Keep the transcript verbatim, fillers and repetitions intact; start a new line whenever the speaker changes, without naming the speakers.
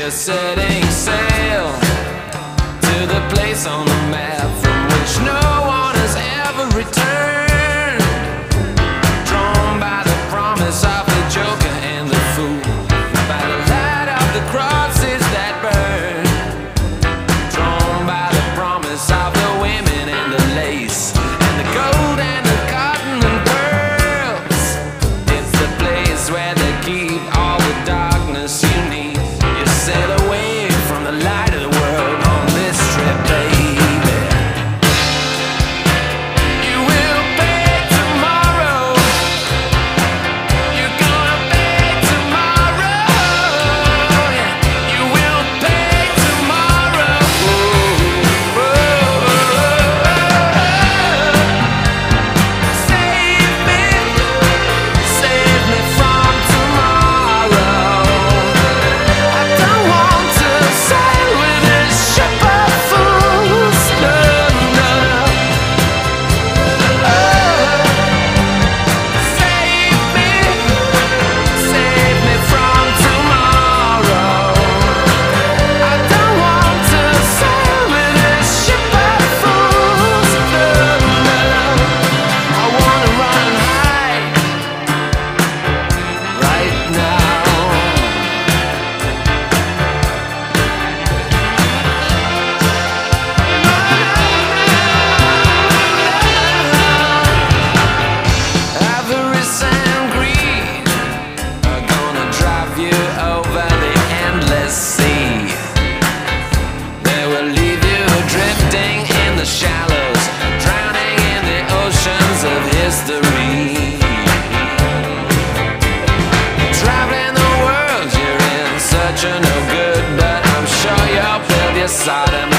We're setting sail to the place on the map from which no one has ever returned, drawn by the promise of the joker and the fool, by the light of the crosses that burn, drawn by the promise of the women and the lace and the gold and the cotton and pearls. It's the place where they keep all the darkness you need. You sail away from the light of the world on this trip, baby. You will pay tomorrow. You're gonna pay tomorrow. Yeah. You will pay tomorrow. Oh, oh, oh. Save me, save me from tomorrow. I don't want to sail with this ship of fools. No, no. Oh, save me, save me from tomorrow. I don't want to sail with this ship of fools. No, no. I wanna run high right now. Avarice and greed are gonna drive you over the endless sea. They will leave you drifting in the shallows, drowning in the oceans of history. Traveling the world, you're in search of no good, but I'm sure you'll build your Sodom